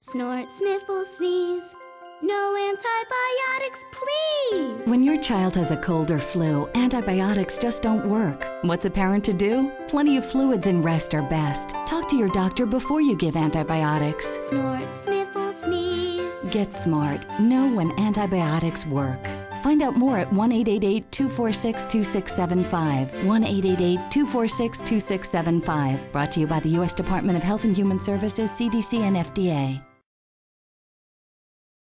Snort, sniffle, sneeze. No antibiotics, please! When your child has a cold or flu, antibiotics just don't work. What's a parent to do? Plenty of fluids and rest are best. Talk to your doctor before you give antibiotics. Snort, sniffle, sneeze. Get smart. Know when antibiotics work. Find out more at 1-888-246-2675. 1-888-246-2675. Brought to you by the U.S. Department of Health and Human Services, CDC, and FDA.